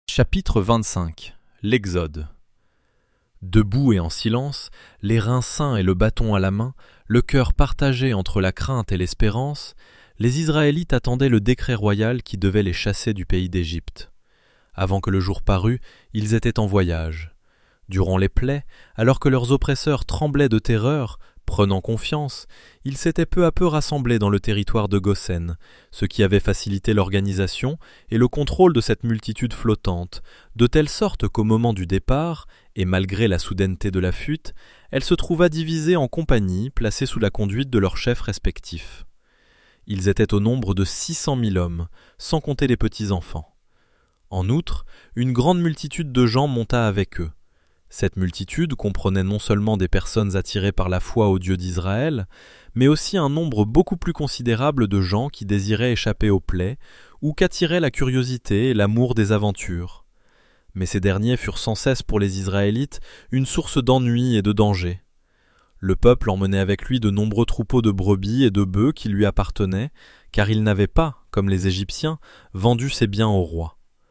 Chapitre 25. L'Exode. Debout et en silence, les reins ceints et le bâton à la main, le cœur partagé entre la crainte et l'espérance, les Israélites attendaient le décret royal qui devait les chasser du pays d'Égypte. Avant que le jour parût, ils étaient en voyage. Durant les plaies, alors que leurs oppresseurs tremblaient de terreur, prenant confiance, ils s'étaient peu à peu rassemblés dans le territoire de Goshen, ce qui avait facilité l'organisation et le contrôle de cette multitude flottante, de telle sorte qu'au moment du départ, et malgré la soudaineté de la fuite, elle se trouva divisée en compagnies placées sous la conduite de leurs chefs respectifs. Ils étaient au nombre de 600 000 hommes, sans compter les petits-enfants. En outre, une grande multitude de gens monta avec eux. Cette multitude comprenait non seulement des personnes attirées par la foi au Dieu d'Israël, mais aussi un nombre beaucoup plus considérable de gens qui désiraient échapper aux plaies ou qu'attiraient la curiosité et l'amour des aventures. Mais ces derniers furent sans cesse pour les Israélites une source d'ennui et de danger. Le peuple emmenait avec lui de nombreux troupeaux de brebis et de bœufs qui lui appartenaient, car il n'avait pas, comme les Égyptiens, vendu ses biens au roi.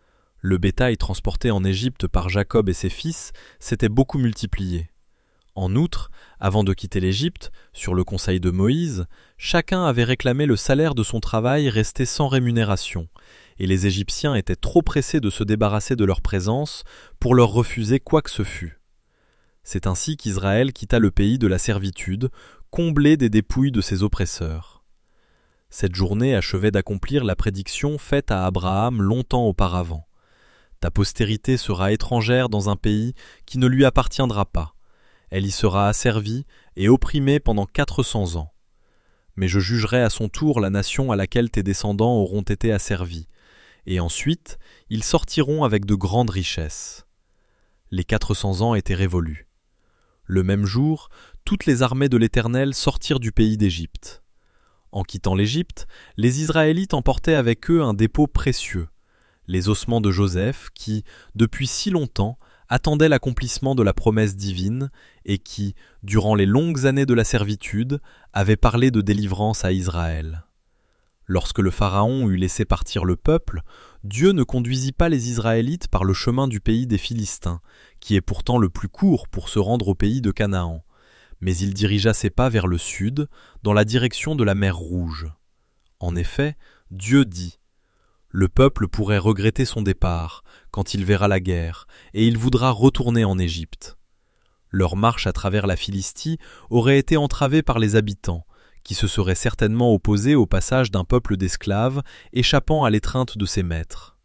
Le bétail transporté en Égypte par Jacob et ses fils s'était beaucoup multiplié. En outre, avant de quitter l'Égypte, sur le conseil de Moïse, chacun avait réclamé le salaire de son travail resté sans rémunération, et les Égyptiens étaient trop pressés de se débarrasser de leur présence pour leur refuser quoi que ce fût. C'est ainsi qu'Israël quitta le pays de la servitude, comblé des dépouilles de ses oppresseurs. Cette journée achevait d'accomplir la prédiction faite à Abraham longtemps auparavant. Ta postérité sera étrangère dans un pays qui ne lui appartiendra pas. Elle y sera asservie et opprimée pendant 400 ans. Mais je jugerai à son tour la nation à laquelle tes descendants auront été asservis, et ensuite ils sortiront avec de grandes richesses. Les 400 ans étaient révolus. Le même jour, toutes les armées de l'Éternel sortirent du pays d'Égypte. En quittant l'Égypte, les Israélites emportaient avec eux un dépôt précieux, les ossements de Joseph qui, depuis si longtemps, attendaient l'accomplissement de la promesse divine et qui, durant les longues années de la servitude, avaient parlé de délivrance à Israël. Lorsque le Pharaon eut laissé partir le peuple, Dieu ne conduisit pas les Israélites par le chemin du pays des Philistins, qui est pourtant le plus court pour se rendre au pays de Canaan, mais il dirigea ses pas vers le sud, dans la direction de la mer Rouge. En effet, Dieu dit: le peuple pourrait regretter son départ quand il verra la guerre, et il voudra retourner en Égypte. Leur marche à travers la Philistie aurait été entravée par les habitants, qui se seraient certainement opposés au passage d'un peuple d'esclaves échappant à l'étreinte de ses maîtres.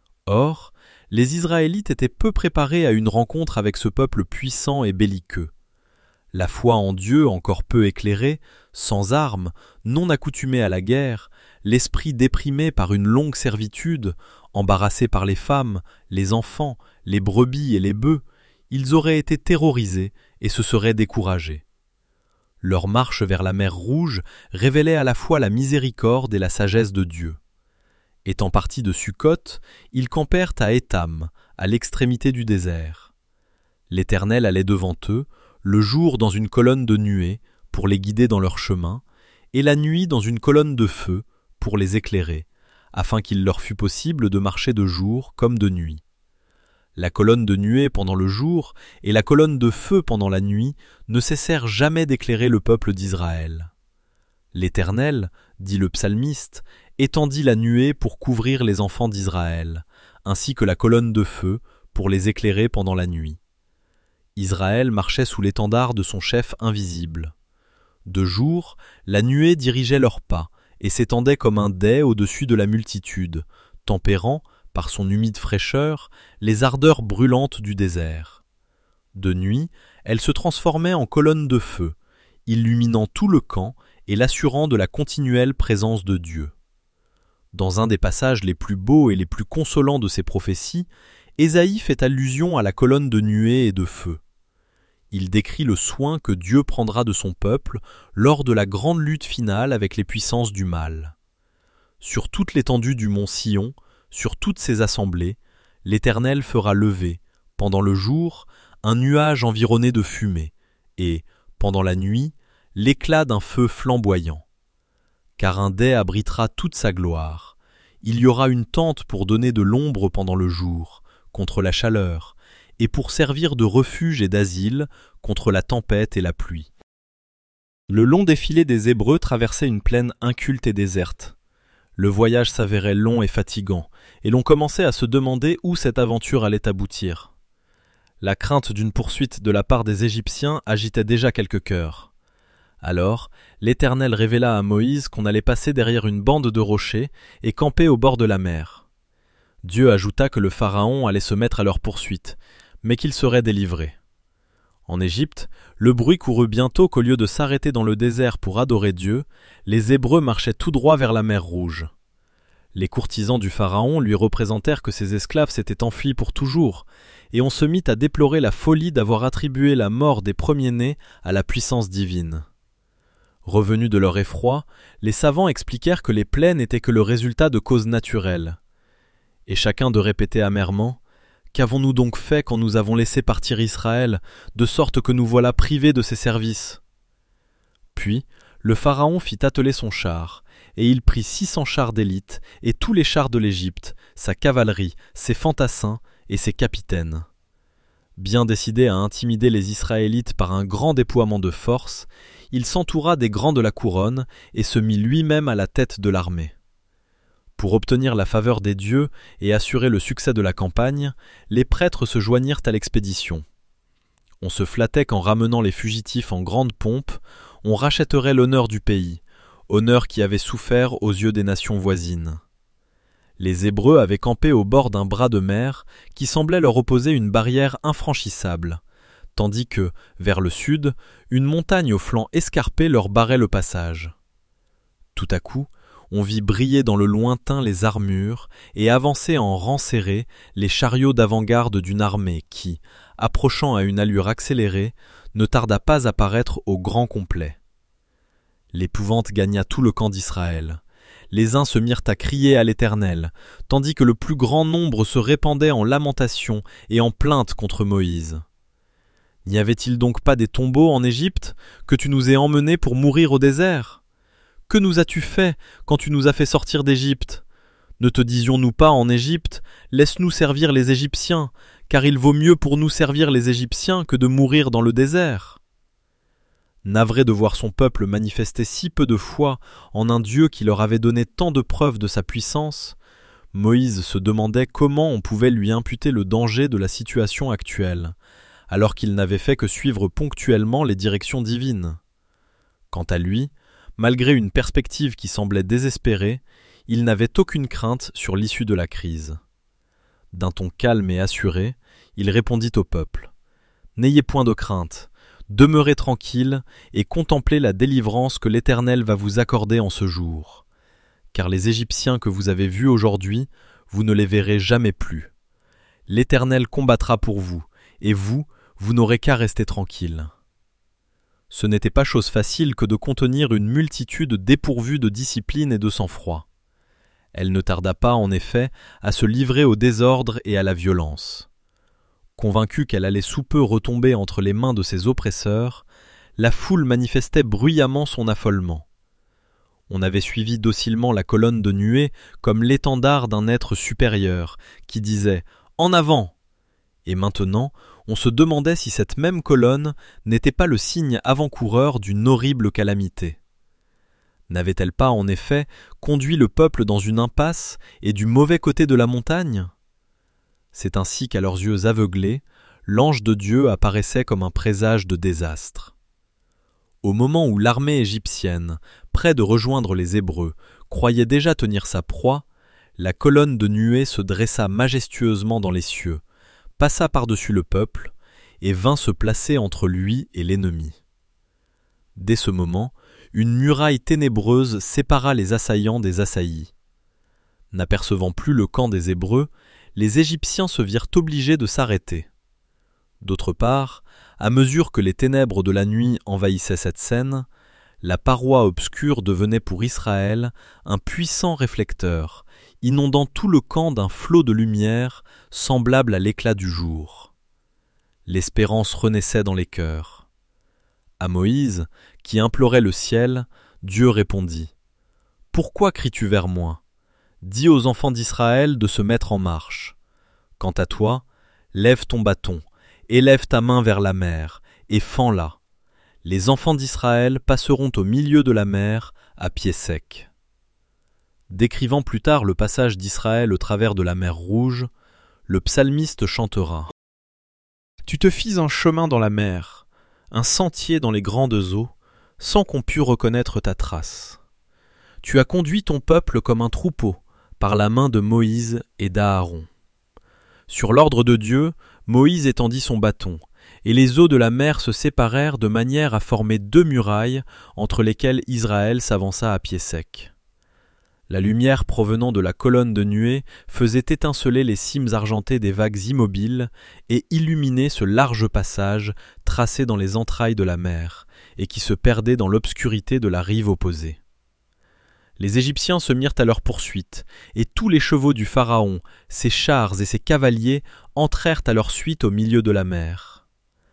Or, les Israélites étaient peu préparés à une rencontre avec ce peuple puissant et belliqueux. La foi en Dieu encore peu éclairée, sans armes, non accoutumés à la guerre, l'esprit déprimé par une longue servitude, embarrassés par les femmes, les enfants, les brebis et les bœufs, ils auraient été terrorisés et se seraient découragés. Leur marche vers la mer Rouge révélait à la fois la miséricorde et la sagesse de Dieu. Étant partis de Sukkot, ils campèrent à Étam, à l'extrémité du désert. L'Éternel allait devant eux, le jour dans une colonne de nuée, pour les guider dans leur chemin, et la nuit dans une colonne de feu, pour les éclairer, afin qu'il leur fût possible de marcher de jour comme de nuit. La colonne de nuée pendant le jour et la colonne de feu pendant la nuit ne cessèrent jamais d'éclairer le peuple d'Israël. L'Éternel, dit le psalmiste, étendit la nuée pour couvrir les enfants d'Israël, ainsi que la colonne de feu pour les éclairer pendant la nuit. Israël marchait sous l'étendard de son chef invisible. De jour, la nuée dirigeait leurs pas et s'étendait comme un dais au-dessus de la multitude, tempérant, par son humide fraîcheur, les ardeurs brûlantes du désert. De nuit, elle se transformait en colonne de feu, illuminant tout le camp et l'assurant de la continuelle présence de Dieu. Dans un des passages les plus beaux et les plus consolants de ses prophéties, Ésaïe fait allusion à la colonne de nuée et de feu. Il décrit le soin que Dieu prendra de son peuple lors de la grande lutte finale avec les puissances du mal. Sur toute l'étendue du mont Sion, sur toutes ses assemblées, l'Éternel fera lever, pendant le jour, un nuage environné de fumée, et, pendant la nuit, l'éclat d'un feu flamboyant. Car un dais abritera toute sa gloire. Il y aura une tente pour donner de l'ombre pendant le jour, contre la chaleur, et pour servir de refuge et d'asile contre la tempête et la pluie. Le long défilé des Hébreux traversait une plaine inculte et déserte. Le voyage s'avérait long et fatigant, et l'on commençait à se demander où cette aventure allait aboutir. La crainte d'une poursuite de la part des Égyptiens agitait déjà quelques cœurs. Alors, l'Éternel révéla à Moïse qu'on allait passer derrière une bande de rochers et camper au bord de la mer. Dieu ajouta que le Pharaon allait se mettre à leur poursuite, mais qu'il serait délivré. En Égypte, le bruit courut bientôt qu'au lieu de s'arrêter dans le désert pour adorer Dieu, les Hébreux marchaient tout droit vers la mer Rouge. Les courtisans du Pharaon lui représentèrent que ses esclaves s'étaient enfuis pour toujours, et on se mit à déplorer la folie d'avoir attribué la mort des premiers-nés à la puissance divine. Revenus de leur effroi, les savants expliquèrent que les plaies n'étaient que le résultat de causes naturelles. Et chacun de répéter amèrement « Qu'avons-nous donc fait quand nous avons laissé partir Israël, de sorte que nous voilà privés de ses services ?» Puis, le Pharaon fit atteler son char, et il prit 600 chars d'élite, et tous les chars de l'Égypte, sa cavalerie, ses fantassins et ses capitaines. Bien décidé à intimider les Israélites par un grand déploiement de force, il s'entoura des grands de la couronne et se mit lui-même à la tête de l'armée. Pour obtenir la faveur des dieux et assurer le succès de la campagne, les prêtres se joignirent à l'expédition. On se flattait qu'en ramenant les fugitifs en grande pompe, on rachèterait l'honneur du pays, honneur qui avait souffert aux yeux des nations voisines. Les Hébreux avaient campé au bord d'un bras de mer qui semblait leur opposer une barrière infranchissable, tandis que, vers le sud, une montagne au flanc escarpé leur barrait le passage. Tout à coup, on vit briller dans le lointain les armures et avancer en rang serré les chariots d'avant-garde d'une armée qui, approchant à une allure accélérée, ne tarda pas à paraître au grand complet. L'épouvante gagna tout le camp d'Israël. Les uns se mirent à crier à l'Éternel, tandis que le plus grand nombre se répandait en lamentations et en plaintes contre Moïse. « N'y avait-il donc pas des tombeaux en Égypte que tu nous aies emmenés pour mourir au désert ? Que nous as-tu fait quand tu nous as fait sortir d'Égypte ? Ne te disions-nous pas en Égypte, laisse-nous servir les Égyptiens, car il vaut mieux pour nous servir les Égyptiens que de mourir dans le désert. » Navré de voir son peuple manifester si peu de foi en un Dieu qui leur avait donné tant de preuves de sa puissance, Moïse se demandait comment on pouvait lui imputer le danger de la situation actuelle, alors qu'il n'avait fait que suivre ponctuellement les directions divines. Quant à lui, malgré une perspective qui semblait désespérée, il n'avait aucune crainte sur l'issue de la crise. D'un ton calme et assuré, il répondit au peuple « N'ayez point de crainte, demeurez tranquille et contemplez la délivrance que l'Éternel va vous accorder en ce jour. Car les Égyptiens que vous avez vus aujourd'hui, vous ne les verrez jamais plus. L'Éternel combattra pour vous, et vous n'aurez qu'à rester tranquille. » Ce n'était pas chose facile que de contenir une multitude dépourvue de discipline et de sang-froid. Elle ne tarda pas, en effet, à se livrer au désordre et à la violence. Convaincue qu'elle allait sous peu retomber entre les mains de ses oppresseurs, la foule manifestait bruyamment son affolement. On avait suivi docilement la colonne de nuée comme l'étendard d'un être supérieur, qui disait « En avant !» Et maintenant, on se demandait si cette même colonne n'était pas le signe avant-coureur d'une horrible calamité. N'avait-elle pas, en effet, conduit le peuple dans une impasse et du mauvais côté de la montagne ? C'est ainsi qu'à leurs yeux aveuglés, l'ange de Dieu apparaissait comme un présage de désastre. Au moment où l'armée égyptienne, près de rejoindre les Hébreux, croyait déjà tenir sa proie, la colonne de nuée se dressa majestueusement dans les cieux, passa par-dessus le peuple et vint se placer entre lui et l'ennemi. Dès ce moment, une muraille ténébreuse sépara les assaillants des assaillis. N'apercevant plus le camp des Hébreux, les Égyptiens se virent obligés de s'arrêter. D'autre part, à mesure que les ténèbres de la nuit envahissaient cette scène, la paroi obscure devenait pour Israël un puissant réflecteur, inondant tout le camp d'un flot de lumière semblable à l'éclat du jour. L'espérance renaissait dans les cœurs. À Moïse, qui implorait le ciel, Dieu répondit « Pourquoi cries-tu vers moi ? Dis aux enfants d'Israël de se mettre en marche. Quant à toi, lève ton bâton, élève ta main vers la mer, et fends-la. Les enfants d'Israël passeront au milieu de la mer à pied sec. » Décrivant plus tard le passage d'Israël au travers de la mer Rouge, le psalmiste chantera : « Tu te fis un chemin dans la mer, un sentier dans les grandes eaux, sans qu'on pût reconnaître ta trace. Tu as conduit ton peuple comme un troupeau, par la main de Moïse et d'Aaron. » Sur l'ordre de Dieu, Moïse étendit son bâton, et les eaux de la mer se séparèrent de manière à former 2 murailles entre lesquelles Israël s'avança à pied sec. La lumière provenant de la colonne de nuée faisait étinceler les cimes argentées des vagues immobiles et illuminait ce large passage tracé dans les entrailles de la mer et qui se perdait dans l'obscurité de la rive opposée. Les Égyptiens se mirent à leur poursuite, et tous les chevaux du Pharaon, ses chars et ses cavaliers entrèrent à leur suite au milieu de la mer.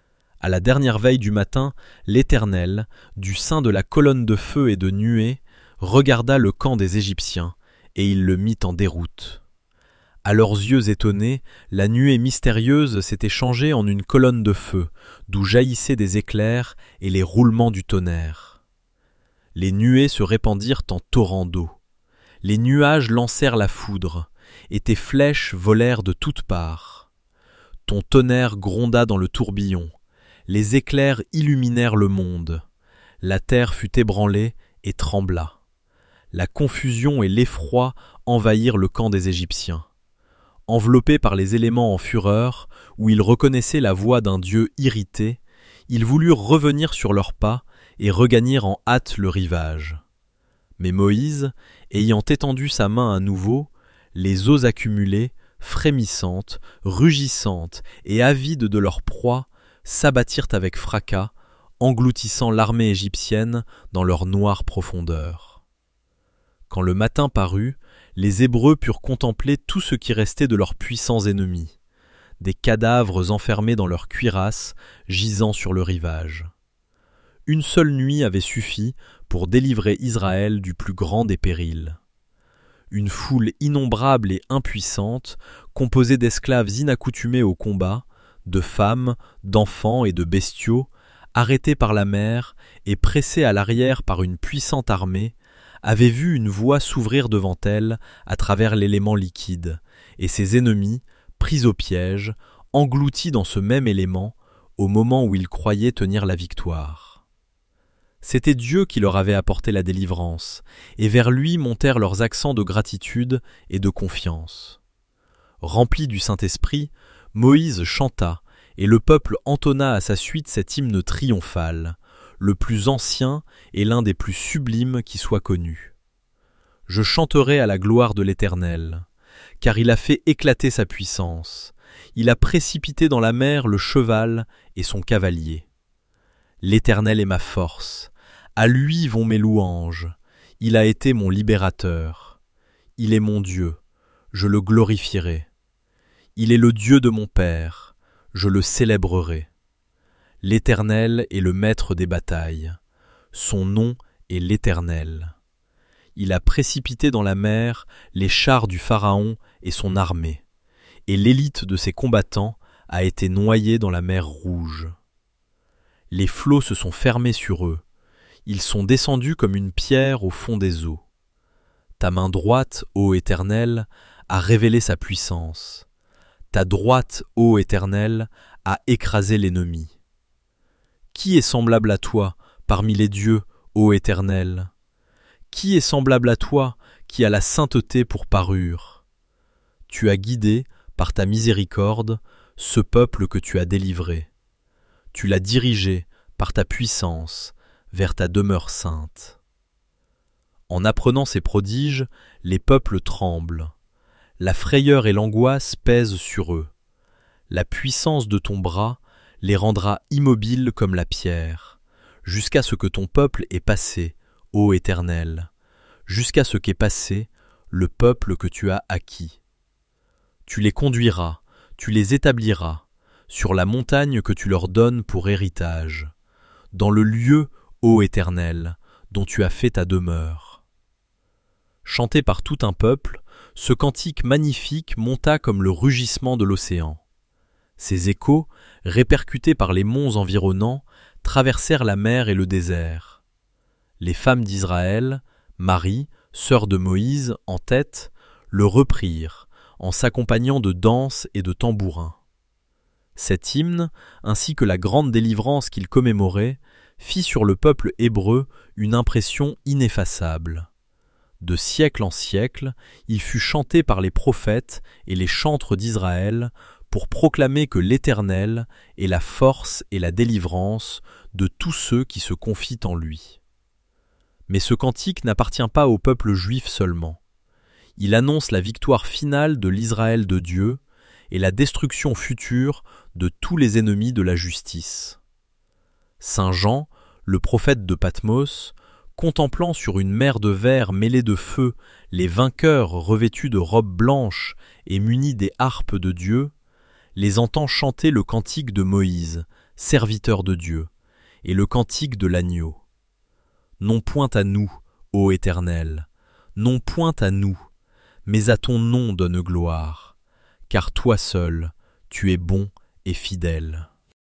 À la dernière veille du matin, l'Éternel, du sein de la colonne de feu et de nuée, regarda le camp des Égyptiens, et il le mit en déroute. À leurs yeux étonnés, la nuée mystérieuse s'était changée en une colonne de feu, d'où jaillissaient des éclairs et les roulements du tonnerre. Les nuées se répandirent en torrents d'eau. Les nuages lancèrent la foudre, et tes flèches volèrent de toutes parts. Ton tonnerre gronda dans le tourbillon, les éclairs illuminèrent le monde. La terre fut ébranlée et trembla. La confusion et l'effroi envahirent le camp des Égyptiens. Enveloppés par les éléments en fureur, où ils reconnaissaient la voix d'un Dieu irrité, ils voulurent revenir sur leurs pas et regagner en hâte le rivage. Mais Moïse, ayant étendu sa main à nouveau, les eaux accumulées, frémissantes, rugissantes et avides de leur proie, s'abattirent avec fracas, engloutissant l'armée égyptienne dans leur noire profondeur. Quand le matin parut, les Hébreux purent contempler tout ce qui restait de leurs puissants ennemis, des cadavres enfermés dans leurs cuirasses, gisant sur le rivage. Une seule nuit avait suffi pour délivrer Israël du plus grand des périls. Une foule innombrable et impuissante, composée d'esclaves inaccoutumés au combat, de femmes, d'enfants et de bestiaux, arrêtés par la mer et pressés à l'arrière par une puissante armée, avait vu une voie s'ouvrir devant elle à travers l'élément liquide, et ses ennemis, pris au piège, engloutis dans ce même élément, au moment où ils croyaient tenir la victoire. C'était Dieu qui leur avait apporté la délivrance, et vers lui montèrent leurs accents de gratitude et de confiance. Rempli du Saint-Esprit, Moïse chanta, et le peuple entonna à sa suite cet hymne triomphal, le plus ancien et l'un des plus sublimes qui soit connu. Je chanterai à la gloire de l'Éternel, car il a fait éclater sa puissance, il a précipité dans la mer le cheval et son cavalier. L'Éternel est ma force, à lui vont mes louanges, il a été mon libérateur. Il est mon Dieu, je le glorifierai. Il est le Dieu de mon Père, je le célébrerai. L'Éternel est le maître des batailles, son nom est l'Éternel. Il a précipité dans la mer les chars du Pharaon et son armée, et l'élite de ses combattants a été noyée dans la mer Rouge. Les flots se sont fermés sur eux, ils sont descendus comme une pierre au fond des eaux. Ta main droite, ô Éternel, a révélé sa puissance. Ta droite, ô Éternel, a écrasé l'ennemi. Qui est semblable à toi parmi les dieux, ô Éternel? Qui est semblable à toi qui a la sainteté pour parure? Tu as guidé, par ta miséricorde, ce peuple que tu as délivré. Tu l'as dirigé, par ta puissance, vers ta demeure sainte. En apprenant ces prodiges, les peuples tremblent. La frayeur et l'angoisse pèsent sur eux. La puissance de ton bras les rendra immobiles comme la pierre, jusqu'à ce que ton peuple ait passé, ô Éternel, jusqu'à ce qu'ait passé le peuple que tu as acquis. Tu les conduiras, tu les établiras, sur la montagne que tu leur donnes pour héritage, dans le lieu, ô Éternel, dont tu as fait ta demeure. Chanté par tout un peuple, ce cantique magnifique monta comme le rugissement de l'océan. Ses échos, répercutés par les monts environnants, traversèrent la mer et le désert. Les femmes d'Israël, Marie, sœur de Moïse, en tête, le reprirent, en s'accompagnant de danses et de tambourins. Cet hymne, ainsi que la grande délivrance qu'il commémorait, fit sur le peuple hébreu une impression ineffaçable. De siècle en siècle, il fut chanté par les prophètes et les chantres d'Israël pour proclamer que l'Éternel est la force et la délivrance de tous ceux qui se confient en lui. Mais ce cantique n'appartient pas au peuple juif seulement. Il annonce la victoire finale de l'Israël de Dieu et la destruction future de tous les ennemis de la justice. Saint Jean, le prophète de Patmos, contemplant sur une mer de verre mêlée de feu les vainqueurs revêtus de robes blanches et munis des harpes de Dieu, les entend chanter le cantique de Moïse, serviteur de Dieu, et le cantique de l'agneau. Non point à nous, ô Éternel, non point à nous, mais à ton nom donne gloire, car toi seul, tu es bon et fidèle.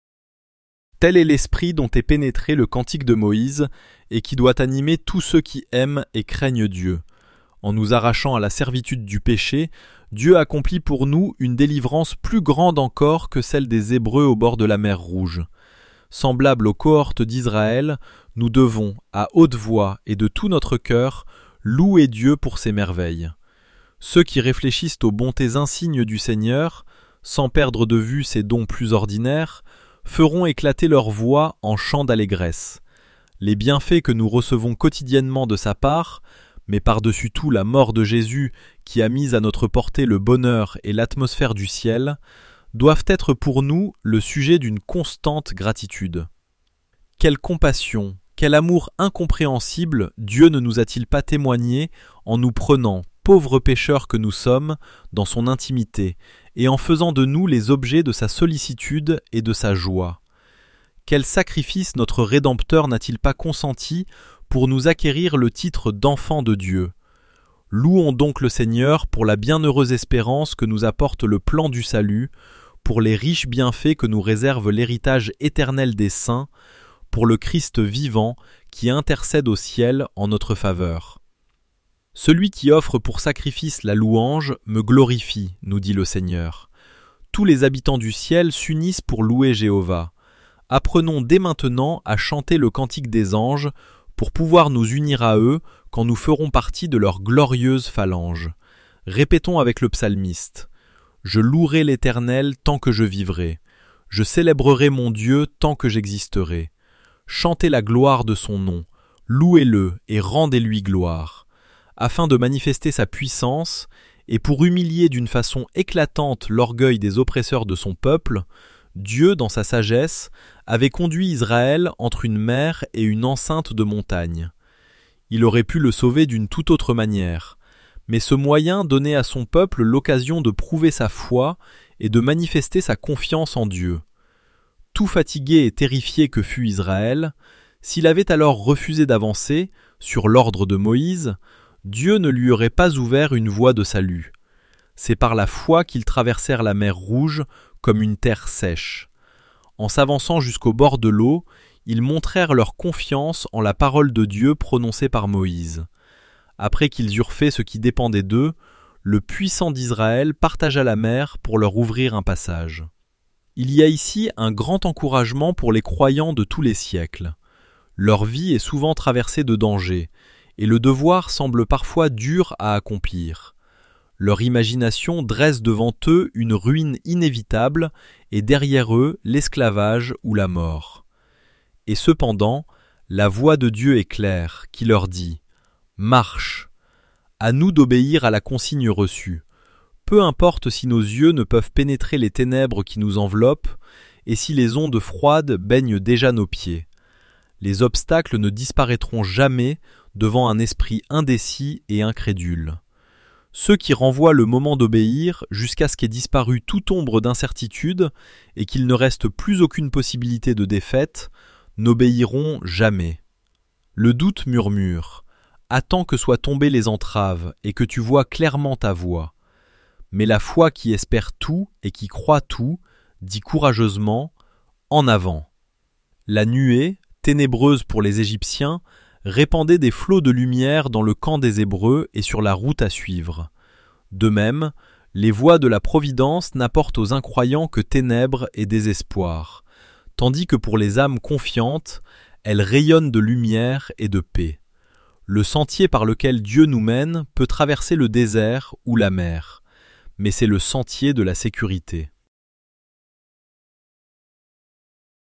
Tel est l'esprit dont est pénétré le cantique de Moïse et qui doit animer tous ceux qui aiment et craignent Dieu. En nous arrachant à la servitude du péché, Dieu accomplit pour nous une délivrance plus grande encore que celle des Hébreux au bord de la mer Rouge. Semblables aux cohortes d'Israël, nous devons, à haute voix et de tout notre cœur, louer Dieu pour ses merveilles. Ceux qui réfléchissent aux bontés insignes du Seigneur, sans perdre de vue ses dons plus ordinaires, feront éclater leur voix en chants d'allégresse. Les bienfaits que nous recevons quotidiennement de sa part, mais par-dessus tout la mort de Jésus qui a mis à notre portée le bonheur et l'atmosphère du ciel, doivent être pour nous le sujet d'une constante gratitude. Quelle compassion, quel amour incompréhensible Dieu ne nous a-t-il pas témoigné en nous prenant, pauvres pécheurs que nous sommes, dans son intimité, et en faisant de nous les objets de sa sollicitude et de sa joie. Quel sacrifice notre Rédempteur n'a-t-il pas consenti pour nous acquérir le titre d'enfants de Dieu? Louons donc le Seigneur pour la bienheureuse espérance que nous apporte le plan du salut, pour les riches bienfaits que nous réserve l'héritage éternel des saints, pour le Christ vivant qui intercède au ciel en notre faveur. Celui qui offre pour sacrifice la louange me glorifie, nous dit le Seigneur. Tous les habitants du ciel s'unissent pour louer Jéhovah. Apprenons dès maintenant à chanter le cantique des anges pour pouvoir nous unir à eux quand nous ferons partie de leur glorieuse phalange. Répétons avec le psalmiste. Je louerai l'Éternel tant que je vivrai. Je célébrerai mon Dieu tant que j'existerai. Chantez la gloire de son nom. Louez-le et rendez-lui gloire. Afin de manifester sa puissance et pour humilier d'une façon éclatante l'orgueil des oppresseurs de son peuple, Dieu, dans sa sagesse, avait conduit Israël entre une mer et une enceinte de montagne. Il aurait pu le sauver d'une toute autre manière, mais ce moyen donnait à son peuple l'occasion de prouver sa foi et de manifester sa confiance en Dieu. Tout fatigué et terrifié que fut Israël, s'il avait alors refusé d'avancer, sur l'ordre de Moïse, Dieu ne lui aurait pas ouvert une voie de salut. C'est par la foi qu'ils traversèrent la mer Rouge comme une terre sèche. En s'avançant jusqu'au bord de l'eau, ils montrèrent leur confiance en la parole de Dieu prononcée par Moïse. Après qu'ils eurent fait ce qui dépendait d'eux, le puissant d'Israël partagea la mer pour leur ouvrir un passage. Il y a ici un grand encouragement pour les croyants de tous les siècles. Leur vie est souvent traversée de dangers, et le devoir semble parfois dur à accomplir. Leur imagination dresse devant eux une ruine inévitable et derrière eux l'esclavage ou la mort. Et cependant, la voix de Dieu est claire, qui leur dit « Marche !» À nous d'obéir à la consigne reçue. Peu importe si nos yeux ne peuvent pénétrer les ténèbres qui nous enveloppent et si les ondes froides baignent déjà nos pieds. Les obstacles ne disparaîtront jamais devant un esprit indécis et incrédule. Ceux qui renvoient le moment d'obéir jusqu'à ce qu'ait disparu toute ombre d'incertitude et qu'il ne reste plus aucune possibilité de défaite, n'obéiront jamais. Le doute murmure. Attends que soient tombées les entraves et que tu vois clairement ta voie. Mais la foi qui espère tout et qui croit tout, dit courageusement « En avant !» La nuée, ténébreuse pour les Égyptiens, répandait des flots de lumière dans le camp des Hébreux et sur la route à suivre. De même, les voies de la providence n'apportent aux incroyants que ténèbres et désespoir, tandis que pour les âmes confiantes, elles rayonnent de lumière et de paix. Le sentier par lequel Dieu nous mène peut traverser le désert ou la mer, mais c'est le sentier de la sécurité.